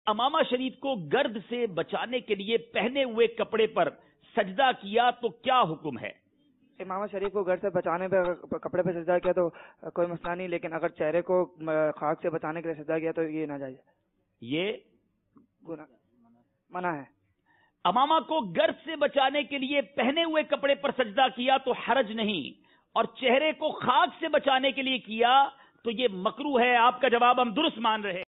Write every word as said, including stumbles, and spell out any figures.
अमामा शरीफ को गर्द से बचाने के लिए पहने हुए कपड़े पर सजदा किया तो क्या हुक्म है? इमामा शरीफ को घर से बचाने पे कपड़े पे सजदा किया तो कोई मसला नहीं, लेकिन अगर चेहरे को खाक से बचाने के लिए सजदा किया तो ये ना जाए, ये गुनाह मना है। अमामा को गर्द से बचाने के लिए पहने हुए कपड़े पर सजदा किया तो हरज नहीं, और चेहरे को खाक से बचाने के लिए किया तो ये मकरूह है। आपका जवाब हम दुरुस्त मान रहे हैं।